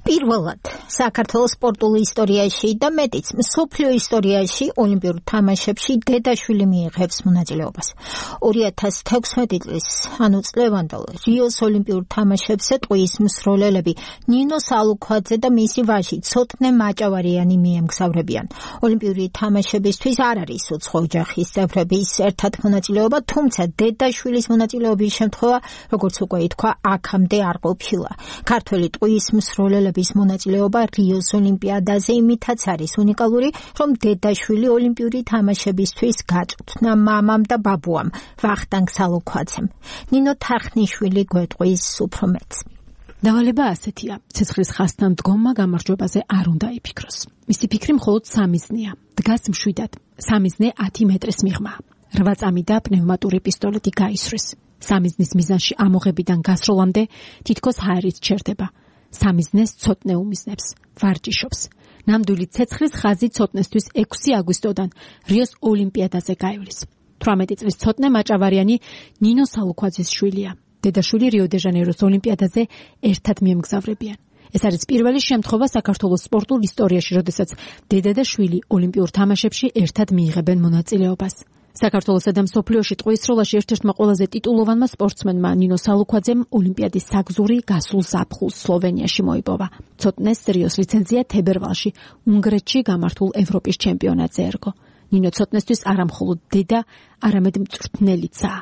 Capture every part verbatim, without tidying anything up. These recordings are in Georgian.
პირველად საქართველოს სპორტულ ისტორიაში და მეტიც მსოფლიო ისტორიაში ოლიმპიურ თამაშებში დედაშვილი მიიღებს მონაწილეობას. ორი ათას თექვსმეტი წლის, ანუ წლევანდელ რიოს ოლიმპიურ თამაშებზე ტყვიის მსროლელები ნინო სალუქვაძე და მისი ვაჟი ცოტნე მაჭავარიანი მიემგზავრებიან. ოლიმპიური თამაშებისთვის არ არის უცხო ოჯახის წევრების ერთად მონაწილეობა, თუმცა დედაშვილის მონაწილეობის შემთხვევა, როგორც უკვე ითქვა, აქამდე არ ყოფილა. ქართველი ტყვიის მსროლელები მონაწილეობა რიოს ოლიმპიადაზე იმითაც არის უნიკალური, რომ დედაშვილი ოლიმპიური თამაშებისთვის გაწვრთნა მამამ და ბაბუამ, ვახტანგ სალუქვაძემ. ნინო თახნიშვილი გვეტყვის უფრო მეტს. დავალება ასეთია: ცეცხლის ხაზთან მდგომმა გამარჯვებაზე არ უნდა იფიქროს. მისი ფიქრი მხოლოდ სამიზნეა. დგას მშვიდად. სამიზნე ათი მეტრის მიღმა. რვა წამი და პნევმატური პისტოლეტი გაისვრის. სამიზნის მიზანში ამოღებიდან გასროლამდე თითქოს ჰაერით ჩერდება. სამიზნეს ცოტნე უმიზნებს, ვარჯიშობს. ნამდვილი ცეცხლის ხაზი ცოტნესთვის ექვსი აგვისტოდან რიოს ოლიმპიადაზე გაივლის. თვრამეტი წლის ცოტნე მაჭავარიანი ნინო სალუქვაძის შვილია. დედაშვილი რიო-დე-ჟანეიროს ოლიმპიადაზე ერთად მიემგზავრებიან. ეს არის პირველი შემთხვევა საქართველოს სპორტულ ისტორიაში, როდესაც დედა და შვილი ოლიმპიურ თამაშებში ერთად მიიღებენ მონაწილეობას. საქართველოსა და მსოფლიოში ტყვის სროლაში ერთ-ერთმა ყველაზე ტიტულოვანმა სპორტსმენმა ნინო სალუქვაძემ ოლიმპიადის საგზური გასულ ზაფხულს სლოვენიაში მოიპოვა. ცოტნეს რიოს ლიცენზია თებერვალში უნგრეთში გამართულ ევროპის ჩემპიონატზე ერგო. ნინო ცოტნესთვის არა მხოლოდ დედა, არამედ მწვრთნელიცაა.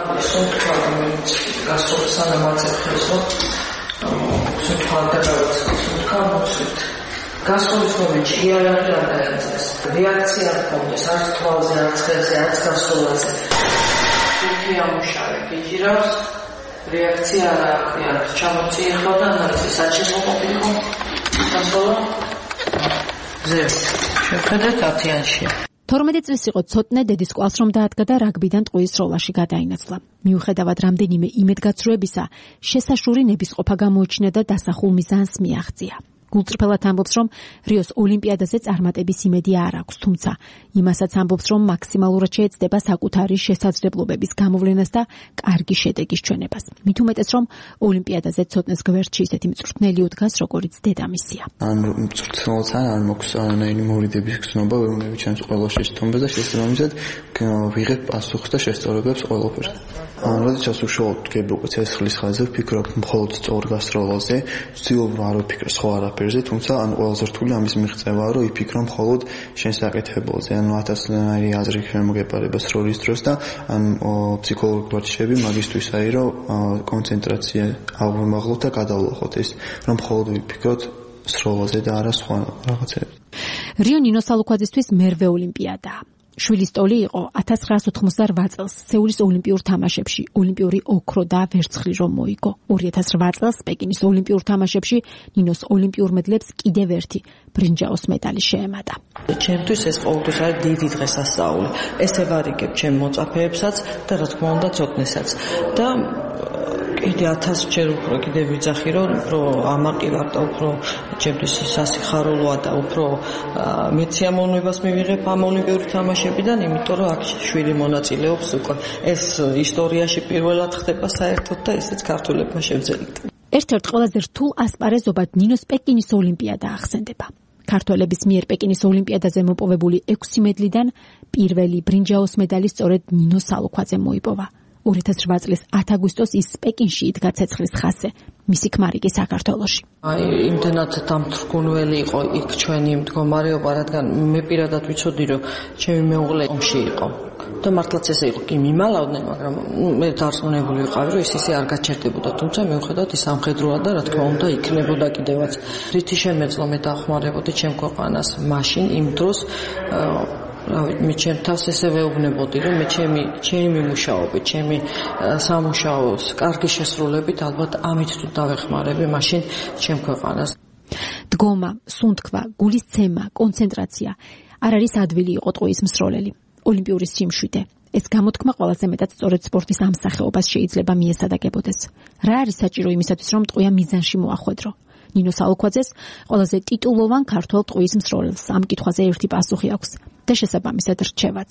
გასულის მომენტში იარაღი არ დაიწეს. რეაქცია ჰქონდეს არც თვალზე, არც ხელზე, არც გასულაზე. თითი ამუშავე გიჯირავს, რეაქცია არ აქვს, ჩამოწიეხო და ნაცი საჭირო ყოფილიყო. გასულა ზევით. შეხედეთ ათიანში. თორმეტი წლის იყო ცოტნე დედის კვალს რომ დაადგა და რაგბიდან ტყვის სროლაში გადაინაცვლა. მიუხედავად რამდენიმე იმედგაცრუებისა, შესაშური ნებისყოფა გამოიჩინა და დასახულ მიზანს მიაღწია. გულწრფელად ამბობს, რომ რიოს ოლიმპიადაზე წარმატების იმედი არ აქვს, თუმცა იმასაც ამბობს, რომ მაქსიმალურად შეეცდება საკუთარი შესაძლებლობების გამოვლენას და კარგი შედეგის ჩვენებას. მით უმეტეს, რომ ოლიმპიადაზე ცოტნეს გვერდში ისეთი მწვრთნელი უდგას, როგორც დედამისია. ან მწვრთნელთან არ მოქვს არანაირი მორიდების გზნობა, რომლებიც ჩემს ყველა შეცდომებს და შესაბამისად ვიღებ პასუხს და შესწავლებს ყველაფერს. ან როდესაც უშუალოდ ვდგები უკვე ცეცხლის ხაზზე, ვფიქრობ მხოლოდ სწორ გასროლაზე, ვცდილობ არ ვფიქრ სხვა არაფერზე, თუმცა ან ყველაზე რთული ამის მიღწევაა, რომ იფიქრო მხოლოდ შენ საკითხებზე, ანუ ათასნაირი აზრი შემოგეპარება სროლის დროს და ან ფსიქოლოგიური ვარჯიშები მაგისთვის არის, რომ კონცენტრაცია აღვიმაღლოთ და გადავლახოთ ეს, რომ მხოლოდ ვიფიქროთ სროლაზე და არა სხვა რაღაცებზე. რიო ნინო სალუქვაძისთვის მერვე ოლიმპიადაა. შვილის ტოლი იყო ათას ცხრაასი ოცდაოთხ წელს სეულის ოლიმპიურ თამაშებში ოლიმპიური ოქრო და ვერცხლი რომ მოიგო. ორი ათას რვა წელს პეკინის ოლიმპიურ თამაშებში ნინოს ოლიმპიურ მედლებს კიდევ ერთი ბრინჯაოს medali შეემატა. ჩემთვის ეს ყოველთვის არის დიდი დღესასწაული. ეს ევარიგებ ჩემ მოწაფეებსაც და რა თქმა უნდა ცოტნესაც. და კიდე ათასჯერ უფრო კიდე ვიძახი, რომ უფრო ამაყივარ და უფრო ჩემთვის სასიხარულოა და უფრო მეც სიამოვნებას მივიღებ ამ ოლიმპიური თამაშებიდან, იმიტომ რომ აქ შვილი მონაწილეობს უკვე. ეს ისტორიაში პირველად ხდება საერთოდ და ესეც ქართველებმა შევძელით. ერთ-ერთ ყველაზე რთულ ასპარეზობად ნინოს პეკინის ოლიმპიადა ახსენდება. ქართველების მიერ პეკინის ოლიმპიადაზე მოპოვებული ექვსი მედლიდან პირველი ბრინჯაოს medali სწორედ ნინო სალუქვაძემ მოიპოვა. ორი ათას რვა წლის ათი აგვისტოს ის პეკინში იდგა ცეცხლის ხაზზე, მისი ქმარი კი საქართველოში. აი, იმდენად დამთრგუნველი იყო იქ ჩვენი მდგომარეობა, რადგან მე პირადად ვიცოდი, რომ ჩემი მეუღლე ომში იყო. და მართლაც ესე იყო, კი მიმალავდნენ, მაგრამ მე დარწმუნებული ვიყავი, რომ ის ისე არ გაჩერდებოდა, თუმცა მიუხედავად ის სამხედროა და რა თქმა უნდა იქნებოდა კიდევაც. რითი შემეძლო მე დავხმარებოდი ჩემ ქვეყანას მაშინ იმ დროს რავი, მე ჩემ თავს ესე ვეუბნებოდი, რომ მე ჩემი ჩემი მუშაობი, ჩემი სამუშაოს კარგი შესრულებით ალბათ ამით თუ დავეხმარები მაშინ ჩემ ქვეყანას. დგომა, სუნთქვა, გულის ცემა, კონცენტრაცია არ არის ადვილი იყო ტყვის მსროლელი. ოლიმპიური სიმშვიდე. ეს გამოთქმა ყველაზე მეტად სწორედ სპორტის ამ სახეობას შეიძლება მიესადაგებოდეს. რა არის საჭირო იმისათვის, რომ ტყვია მიზანში მოახვედრო? ნინო სალუქვაძეს ყველაზე ტიტულოვან ქართველ ტყვის მსროლელს ამ კითხვაზე ერთი პასუხი აქვს და შესაბამისად რჩევაც.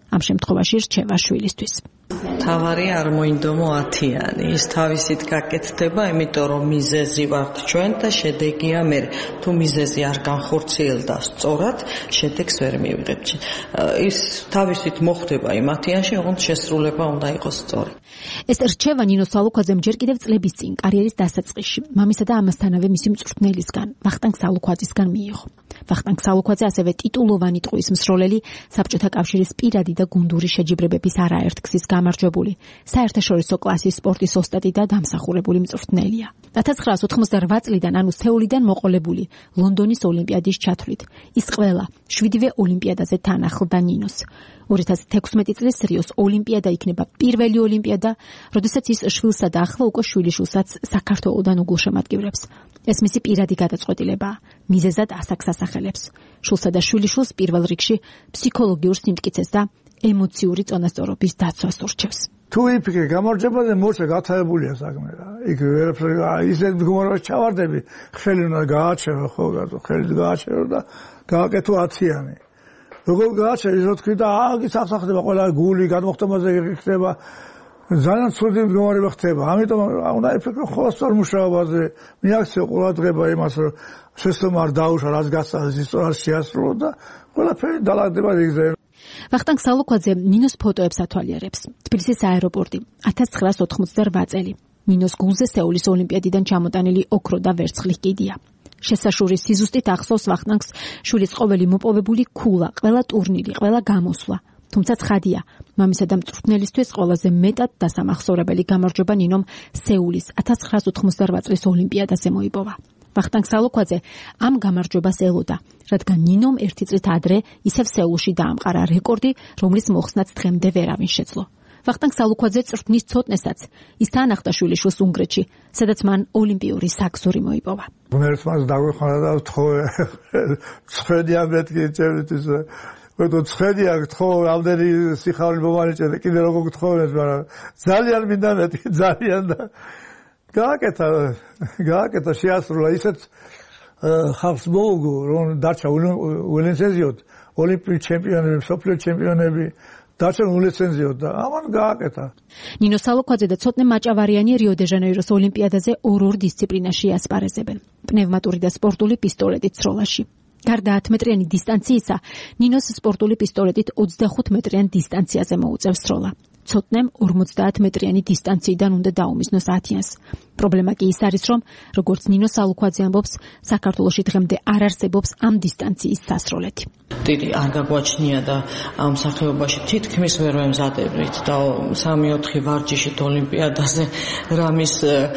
ამ შემთხვევაში რჩევა შვილისთვის. თავარი არ მოინდომო ათიანი, ის თავისით გაკეთდება, იმიტომ რომ მიზეზი ვართ ჩვენ და შედეგია მე. თუ მიზეზი არ განხორციელდა სწორად, შედეგს ვერ მივიღებთ. ის თავისით მოხდება იმ ათიანში, ოღონდ შესრულება უნდა იყოს სწორი. ეს რჩევა ნინო სალუქვაძემ ჯერ კიდევ წლების წინ კარიერის დასაწყისში მამისა და ამასთანავე მისი მწვრთნელისგან ვახტანგ სალუქვაძისგან მიიღო. ვახტანგ სალუქვაძე ასევე ტიტულოვანი ტყუის მსროლელი, საბჭოთა კავშირის პირადი და გუნდური შეჯიბრებების არაერთ გზის გამარჯვებული, საერთაშორისო კლასის სპორტის ოსტატი და დამსახურებული მწვრთნელია. ათას ცხრაასი ოცდაოთხმოცდარვა წლიდან, ანუ სეულიდან მოყოლებული ლონდონის ოლიმპიადის ჩათვლით, ის ყველა შვიდივე ოლიმპიადაზე თან ახლდა ნინოს. ორი ათას თექვსმეტი წლის რიოს ოლიმპიადა იქნება პირველი ოლიმპიადა, როდესაც ის შვილსა და ახლა უკვე შვილიშვილსაც საქართველოდან უგულშემატკივრებს. ეს მისი პირადი გადაწყვეტილებაა, მიზეზად ასაკს ასახელებს. შვილსა და შვილიშვილს პირველ რიგში ფსიქოლოგიურ სიმტკიცეს და ემოციური წონასწორობის დაცვას ურჩევს. თუ იფიქრე გამარჯვებაზე მოწე გათაებულია საქმე რა. იქ ისეთ მდგომარეობაში ჩავარდები, ხელი უნდა გააჩერო, ხო, ხელი გააჩერო და გააკეთო ათიანი. როგორ გააჩერე, რო თქვი და აგის ახსახდება ყველა გული გადმოხტომაზე ხდება. ძალიან ცუდი მდგომარეობა ხდება. ამიტომ უნდა იფიქრო ხოლმე მუშაობაზე, მიაქციო ყურადღება იმას, რომ შესწორმა არ დაუშვა, რაც გასწავლეს, ის სწორად შეასრულო და ყველაფერი დალაგდება რიგზე. ვახტანგ სალუქვაძე ნინოს ფოტოებს ათვალიერებს. თბილისის აეროპორტი, ათას ცხრაასი ოთხმოცდარვა წელი. ნინოს გულზე სეულის ოლიმპიადიდან ჩამოტანილი ოქრო და ვერცხლის კიდია. შესაშურის სიზუსტით ახსოვს ვახტანგს შვილის ყოველი მოპოვებული ქულა, ყველა ტურნირი, ყველა გამოსვლა. თუმცა ცხადია, მამისა და მწვრთნელისთვის ყველაზე მეტად დასამახსოვრებელი გამარჯვება ნინომ სეულის ათას ცხრაასი ოთხმოცდარვა წლის ოლიმპიადაზე მოიპოვა. ვახტანგ სალუქვაძე ამ გამარჯვებას ელოდა, რადგან ნინომ ერთი წლით ადრე ისევ სეულში დაამყარა რეკორდი, რომლის მოხსნაც დღემდე ვერავინ შეძლო. ვახტანგ სალუქვაძე წვრთნის ცოტნესაც ის თანახდა შვილიშვილს უნგრეთში, სადაც მან ოლიმპიური საქსური მოიპოვა. ღმერთმაც დაგვეხმარა და ვთხოვე, ცხედია მეთქი წერითის ვეთო ცხედია გთხოვ, ამდენი სიხარული მომანიჭე და კიდე როგორ გთხოვეს, მაგრამ ძალიან მინდა მეთქი, ძალიან და გააკეთა, გააკეთა შეასრულა ისეთ ხალხს მოუგო, რომ დარჩა ულიცენზიოდ ოლიმპიური ჩემპიონები, მსოფლიო ჩემპიონები დარჩა ულიცენზიოდ და ამან გააკეთა. ნინო სალუქვაძე და ცოტნე მაჭავარიანი რიო-დე-ჟანეიროს ოლიმპიადაზე ორ-ორ დისციპლინაში ასპარეზებენ. პნევმატური და სპორტული პისტოლეტით ცროლაში. გარდა ათ მეტრიანი დისტანციისა, ნინოს სპორტული პისტოლეტით ოცდახუთ მეტრიან დისტანციაზე მოუწევს ცროლა. ცოტნემ ორმოცდაათ მეტრიანი დისტანციიდან უნდა დაუმიზნოს ათიანს. პრობლემა კი ის არის, რომ როგორც ნინო სალუქვაძე ამბობს, საქართველოში დღემდე არ არსებობს ამ დისტანციის სასროლეთი. დიდი არ გაგვაჩნია და ამ სახეობაში თითქმის ვერ ვემზადებით და სამი-ოთხი ვარჯიშით ოლიმპიადაზე რამის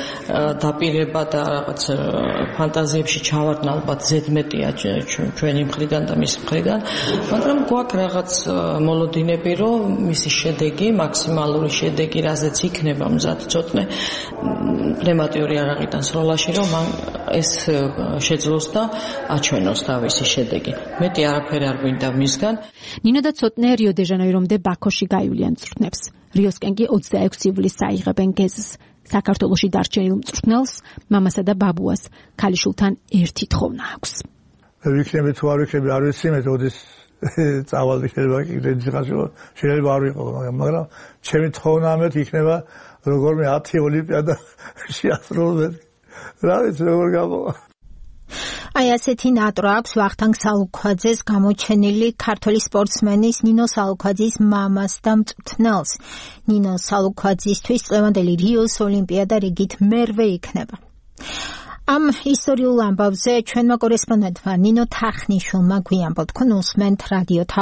დაპირება და რაღაც ფანტაზიებში ჩავარდნა ალბათ ზედმეტია ჩვენი მხრიდან და მისი მხრიდან, მაგრამ გვაქვს რაღაც მოლოდინები, რომ მისი შედეგი, მაქსიმალური შედეგი, რაზეც იქნება მზად ცოტნე პნევმატიური არაღიდან სროლაში, რომ მან ეს შეძლოს და აჩვენოს თავისი შედეგი. მეტი არაფერი არ გვინდა მისგან. ნინო და ცოტნე რიო-დე-ჟანეირომდე ბაქოში გაივლიან მწვრთნებს. რიოსკენ კი ოცდაექვსი ივლისს აიღებენ გეზს. საქართველოში დარჩენილ მწვრთნელს, მამასა და ბაბუას ქალიშვილთან ერთი თხოვნა აქვს. ვიქნები თუ არ ვიქნები არ ვიცი, მე როდის წავალდი შეიძლება კიდე შეიძლება არ ვიყო, მაგრამ ჩემი თხოვნა ამეთ იქნება როგორმე ათი ოლიმპიადა შეასრულოთ. რა ვიცი როგორ გამოვა. აი ასეთი ნატრა აქვს ვახტანგ სალუქვაძეს გამოჩენილი ქართველი სპორტსმენის ნინო სალუქვაძის მამას და მწვრთნელს. ნინო სალუქვაძისთვის წლევანდელი რიოს ოლიმპიადა რიგით მერვე იქნება. ამ ისტორიულ ამბავზე ჩვენმა კორესპონდენტმა ნინო თახნიშვილმა გვიამბო, თქვენ უსმენთ რადიო